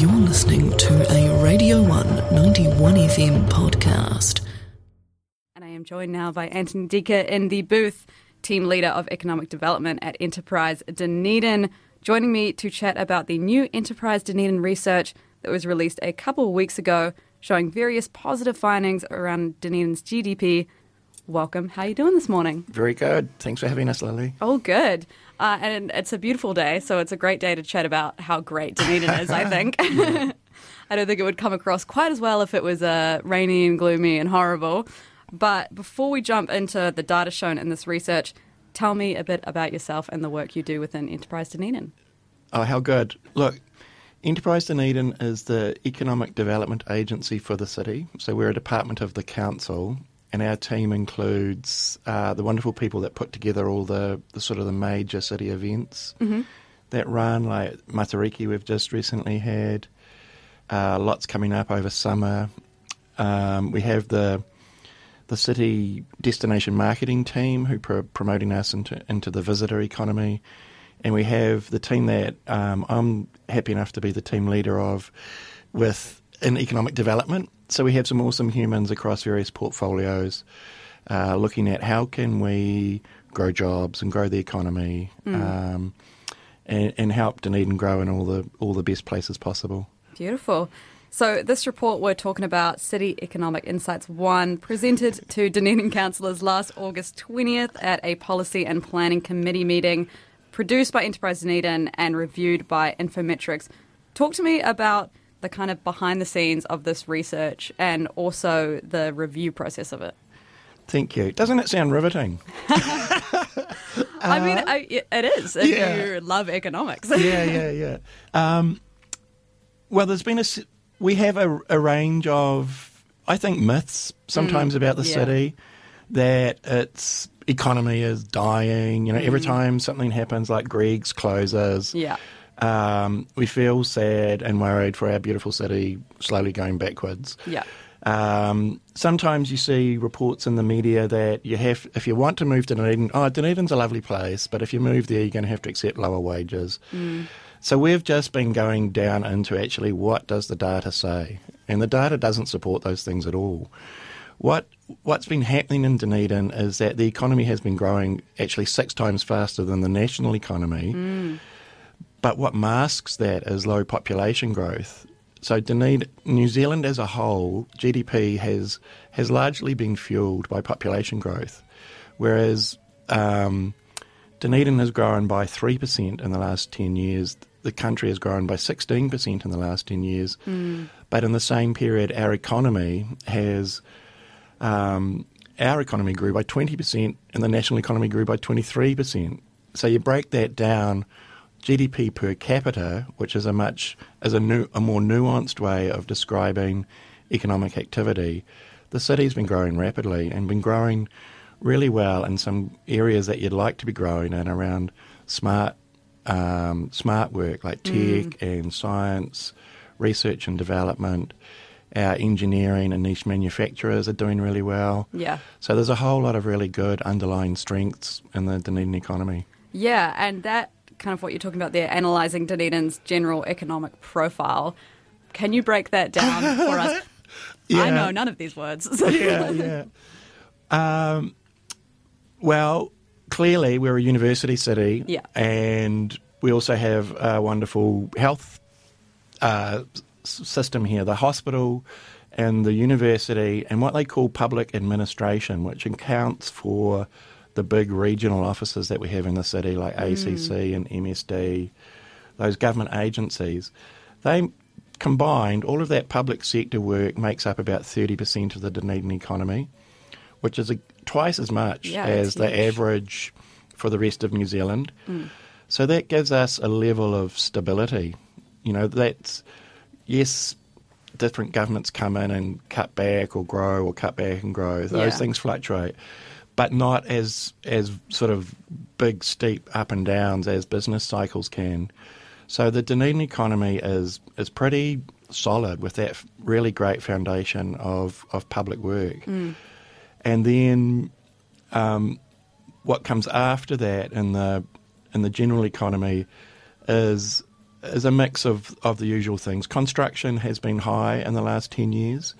You're listening to a Radio 1 91 FM podcast. And I am joined now by Anthony Decker in the booth, Team Leader of Economic Development at Enterprise Dunedin, joining me to chat about the new Enterprise Dunedin research that was released a couple of weeks ago, showing various positive findings around Dunedin's GDP. Welcome. How are you doing this morning? Very good. Thanks for having us, Lily. Oh, good. And it's a beautiful day, so it's a great day to chat about how great Dunedin is, I think. I don't think it would come across quite as well if it was rainy and gloomy and horrible. But before we jump into the data shown in this research, tell me a bit about yourself and the work you do within Enterprise Dunedin. Oh, how good. Look, Enterprise Dunedin is the economic development agency for the city. So we're a department of the council, and our team includes the wonderful people that put together all the sort of the major city events that run, like Matariki we've just recently had, lots coming up over summer. We have the city destination marketing team who promoting us into the visitor economy. And we have the team that I'm happy enough to be the team leader of in economic development. So we have some awesome humans across various portfolios looking at how can we grow jobs and grow the economy and help Dunedin grow in all the best places possible. Beautiful. So this report we're talking about, City Economic Insights 1, presented to Dunedin councillors last August 20th at a Policy and Planning Committee meeting, produced by Enterprise Dunedin and reviewed by Infometrics. Talk to me about the kind of behind the scenes of this research and also the review process of it. Thank you. Doesn't it sound riveting? I mean, it is if you love economics. Yeah. Well, we have a range of, I think, myths sometimes about the city, that its economy is dying. You know, every time something happens, like Greggs closes, we feel sad and worried for our beautiful city slowly going backwards. Yeah. Sometimes you see reports in the media that if you want to move to Dunedin, Dunedin's a lovely place, but if you move there, you're going to have to accept lower wages. So we've just been going down into actually what does the data say? And the data doesn't support those things at all. What's been happening in Dunedin is that the economy has been growing actually 6 times faster than the national economy. But what masks that is low population growth. So New Zealand as a whole, GDP has largely been fueled by population growth, whereas Dunedin has grown by 3% in the last 10 years. The country has grown by 16% in the last 10 years. But in the same period, our economy grew by 20% and the national economy grew by 23%. So you break that down, GDP per capita, which is a more nuanced way of describing economic activity, the city's been growing rapidly and been growing really well in some areas that you'd like to be growing in around smart work like tech and science, research and development. Our engineering and niche manufacturers are doing really well. Yeah. So there's a whole lot of really good underlying strengths in the Dunedin economy. Yeah, and that kind of what you're talking about there, analysing Dunedin's general economic profile. Can you break that down for us? I know none of these words. Well, clearly we're a university city, and we also have a wonderful health system here, the hospital and the university and what they call public administration, which accounts for the big regional offices that we have in the city, like ACC and MSD, those government agencies. They combined, all of that public sector work makes up about 30% of the Dunedin economy, which is twice as much as the average for the rest of New Zealand. So that gives us a level of stability. You know, yes, different governments come in and cut back or grow or cut back and grow. Those things fluctuate, but not as sort of big, steep up and downs as business cycles can. So the Dunedin economy is pretty solid with that really great foundation of public work. And then what comes after that in the general economy is is a mix of the usual things. Construction has been high in the last 10 years.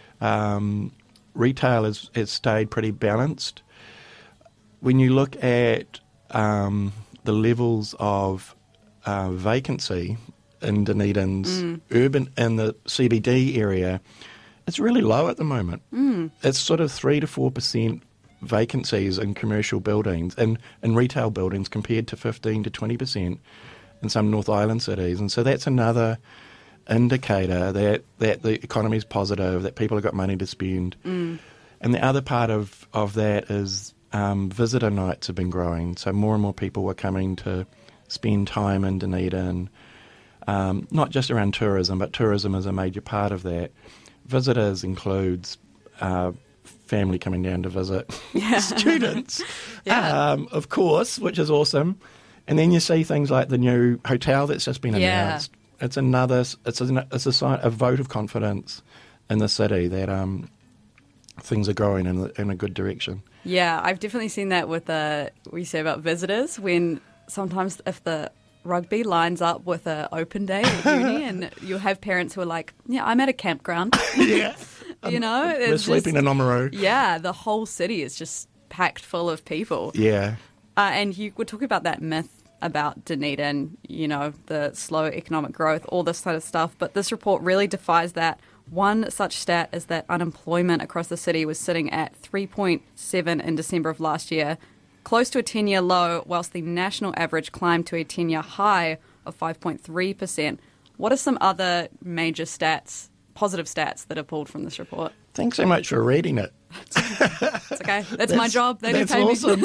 Retail has stayed pretty balanced. When you look at the levels of vacancy in Dunedin's urban and the CBD area, it's really low at the moment. It's sort of 3 to 4% vacancies in commercial buildings and in retail buildings compared to 15 to 20% in some North Island cities. And so that's another indicator that the economy is positive, that people have got money to spend. And the other part of that is visitor nights have been growing. So more and more people were coming to spend time in Dunedin, not just around tourism, but tourism is a major part of that. Visitors includes family coming down to visit students, of course, which is awesome. And then you see things like the new hotel that's just been announced. It's a sign, a vote of confidence in the city that things are going in a good direction. Yeah, I've definitely seen that with what you say about visitors, when sometimes if the rugby lines up with an open day at uni and you'll have parents who are like, yeah, I'm at a campground. Yeah. You know? We're sleeping in Oamaru. Yeah, the whole city is just packed full of people. Yeah. And you were talking about that myth about Dunedin, you know, the slow economic growth, all this sort of stuff. But this report really defies that. One such stat is that unemployment across the city was sitting at 3.7 in December of last year, close to a 10-year low, whilst the national average climbed to a 10-year high of 5.3%. What are some other major stats, positive stats, that are pulled from this report? Thanks so much for reading it. It's okay. That's my job. They don't pay awesome.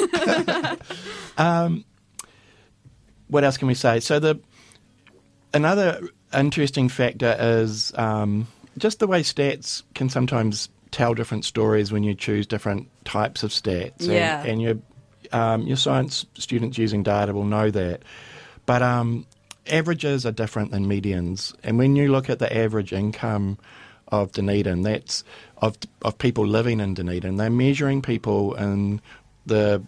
me. What else can we say? So another interesting factor is just the way stats can sometimes tell different stories when you choose different types of stats. Yeah. And your science students using data will know that. But averages are different than medians. And when you look at the average income of Dunedin, that's of people living in Dunedin, they're measuring people in the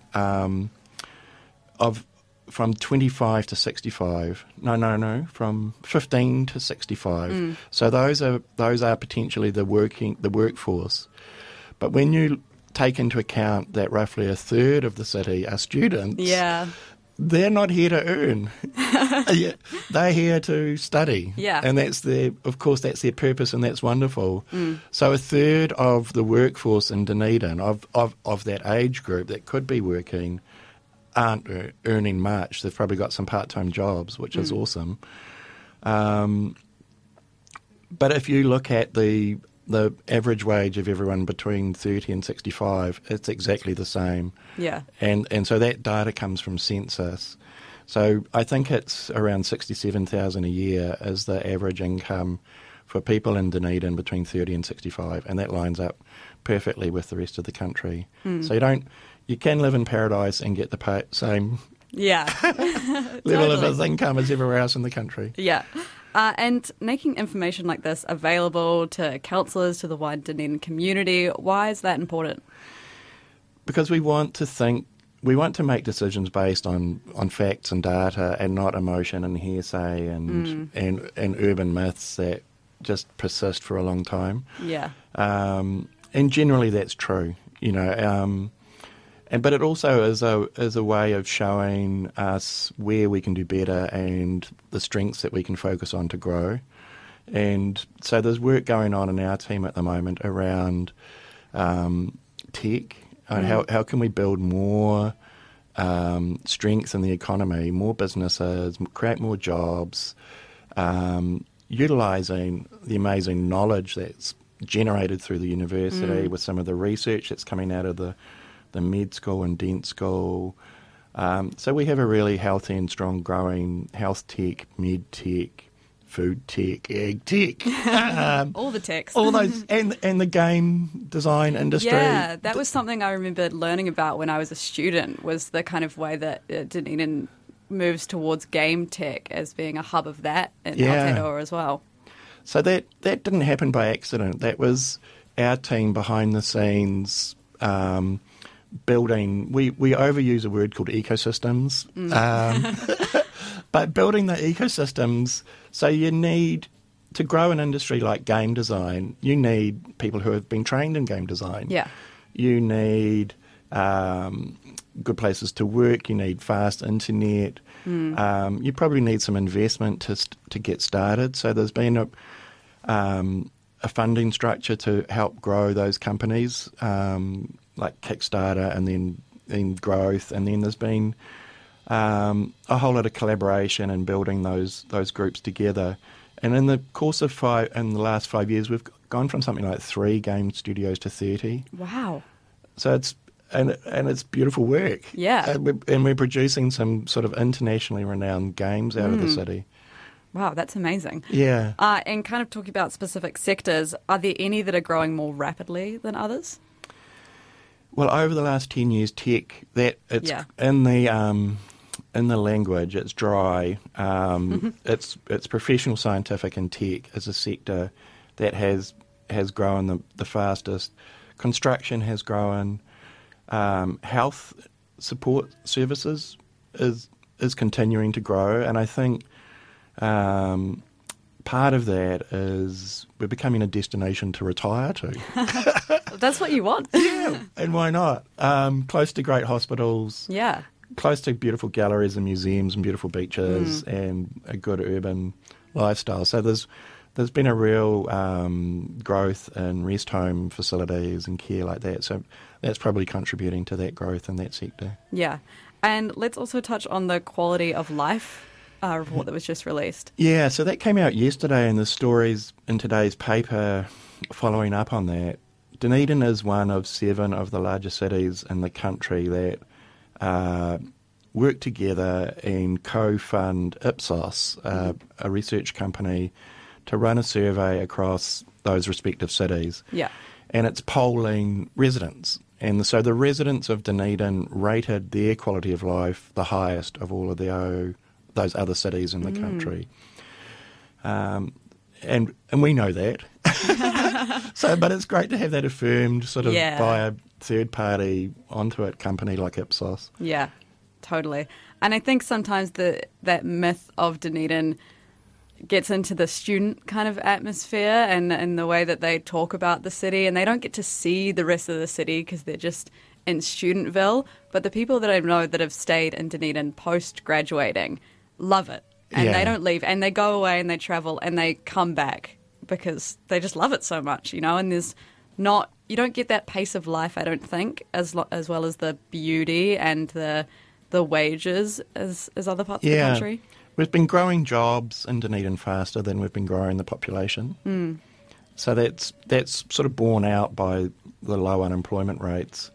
from 25 to 65. No, from 15 to 65. So those are potentially the workforce. But when you take into account that roughly a third of the city are students, they're not here to earn. They're here to study. Yeah. And that's their purpose, and that's wonderful. So a third of the workforce in Dunedin, of that age group that could be working, aren't earning much. They've probably got some part-time jobs, which is awesome. But if you look at the average wage of everyone between 30 and 65, it's exactly the same. Yeah. And so that data comes from census. So I think it's around $67,000 a year is the average income for people in Dunedin between 30 and 65, and that lines up perfectly with the rest of the country. So you can live in paradise and get the same level of income as everywhere else in the country. Yeah. And making information like this available to councillors, to the wide Dunedin community, why is that important? Because we want to make decisions based on facts and data and not emotion and hearsay and urban myths that just persist for a long time. Yeah. And generally that's true, you know. But it also is a way of showing us where we can do better and the strengths that we can focus on to grow. And so there's work going on in our team at the moment around tech. How can we build more strength in the economy, more businesses, create more jobs, utilising the amazing knowledge that's generated through the university with some of the research that's coming out of the med school and dent school. So we have a really healthy and strong growing health tech, med tech, food tech, ag tech. All the techs. All those, and the game design industry. Yeah, that was something I remember learning about when I was a student, was the kind of way that Dunedin moves towards game tech as being a hub of that in Aotearoa as well. So that didn't happen by accident. That was our team behind the scenes building. We overuse a word called ecosystems. But building the ecosystems, so you need to grow an industry like game design, you need people who have been trained in game design. Yeah. You need good places to work. You need fast internet. You probably need some investment to get started. So there's been a funding structure to help grow those companies, like Kickstarter, and then growth. And then there's been a whole lot of collaboration and building those groups together. And in the course of the last 5 years, we've gone from something like 3 game studios to 30. Wow. So it's beautiful work. Yeah. And we're producing some sort of internationally renowned games out of the city. Wow, that's amazing. Yeah. And kind of talking about specific sectors, are there any that are growing more rapidly than others? Well, over the last 10 years, tech, in the language, it's dry. It's professional, scientific, and tech as a sector that has grown the fastest. Construction has grown. Health support services is continuing to grow, and I think part of that is we're becoming a destination to retire to. That's what you want. Yeah, and why not? Close to great hospitals. Yeah. Close to beautiful galleries and museums and beautiful beaches and a good urban lifestyle. So there's been a real growth in rest home facilities and care like that. So that's probably contributing to that growth in that sector. Yeah. And let's also touch on the quality of life report that was just released. Yeah, so that came out yesterday, and the stories in today's paper following up on that. Dunedin is one of 7 of the largest cities in the country that work together and co-fund Ipsos, a research company, to run a survey across those respective cities. Yeah. And it's polling residents. And so the residents of Dunedin rated their quality of life the highest of all of those other cities in the country. And we know that. But it's great to have that affirmed sort of by a third party onto it company like Ipsos. Yeah, totally. And I think sometimes that myth of Dunedin gets into the student kind of atmosphere and the way that they talk about the city, and they don't get to see the rest of the city because they're just in Studentville. But the people that I know that have stayed in Dunedin post-graduating love it. And they don't leave. And they go away and they travel and they come back because they just love it so much, and there's not... You don't get that pace of life, I don't think, as well as the beauty and the wages as other parts of the country. We've been growing jobs in Dunedin faster than we've been growing the population. So that's sort of borne out by the low unemployment rates.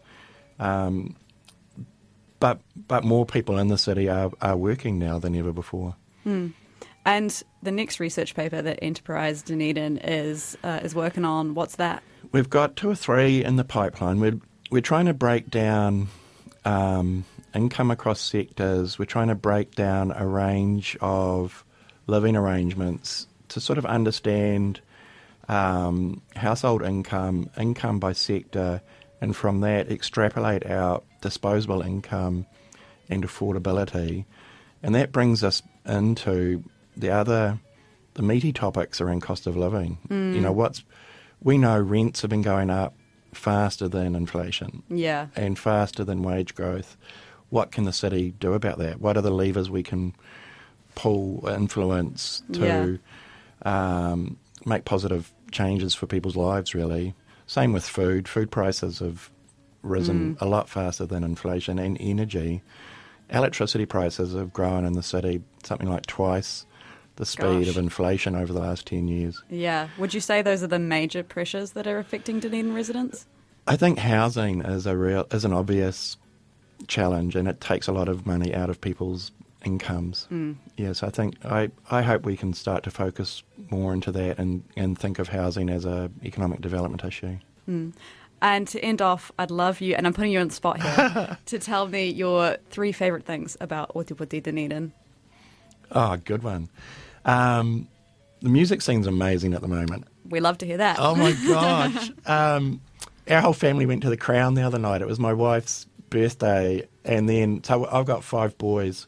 But more people in the city are working now than ever before. And the next research paper that Enterprise Dunedin is working on, what's that? We've got 2 or 3 in the pipeline. We're trying to break down income across sectors. We're trying to break down a range of living arrangements to sort of understand household income by sector, and from that extrapolate out disposable income and affordability. And that brings us into the meaty topics around cost of living. We know rents have been going up faster than inflation. Yeah. And faster than wage growth. What can the city do about that? What are the levers we can pull, influence to make positive changes for people's lives, really? Same with food. Food prices have risen a lot faster than inflation, and energy. Electricity prices have grown in the city something like twice the speed of inflation over the last 10 years. Yeah. Would you say those are the major pressures that are affecting Dunedin residents? I think housing is an obvious challenge, and it takes a lot of money out of people's incomes. Yes, I think I hope we can start to focus more into that and think of housing as an economic development issue. And to end off, I'd love you, and I'm putting you on the spot here, to tell me your 3 favourite things about Ōtepoti Dunedin. Oh, good one. The music scene's amazing at the moment. We love to hear that. Oh, my gosh. Our whole family went to the Crown the other night. It was my wife's birthday, and then so I've got 5 boys,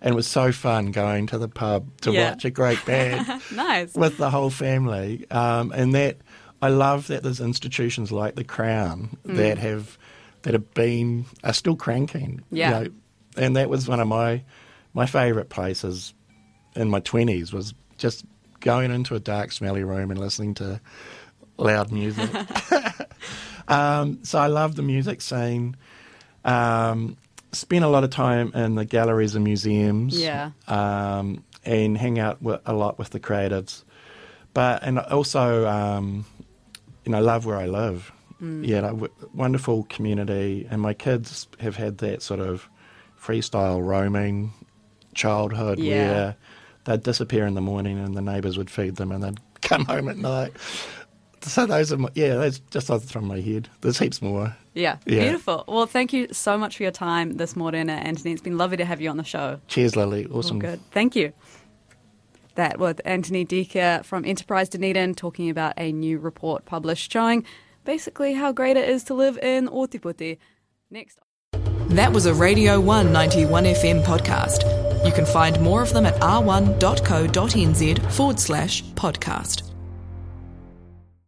And it was so fun going to the pub to watch a great band Nice. with the whole family. And that I love that there's institutions like the Crown that are still cranking. Yeah. You know, and that was one of my favourite places in my 20s, was just going into a dark, smelly room and listening to loud music. So I love the music scene. Spent a lot of time in the galleries and museums. Yeah. And hang out a lot with the creatives. And also, love where I live. Yeah, wonderful community. And my kids have had that sort of freestyle roaming childhood where they'd disappear in the morning and the neighbours would feed them and they'd come home at night. So those are that's just off the top of my head. There's heaps more. Yeah, beautiful. Well, thank you so much for your time this morning, Anthony. It's been lovely to have you on the show. Cheers, Lily. Awesome. All good. Thank you. That was Anthony Decker from Enterprise Dunedin talking about a new report published showing basically how great it is to live in Ōtepoti. Next. That was a Radio 1 91 FM podcast. You can find more of them at r1.co.nz/podcast.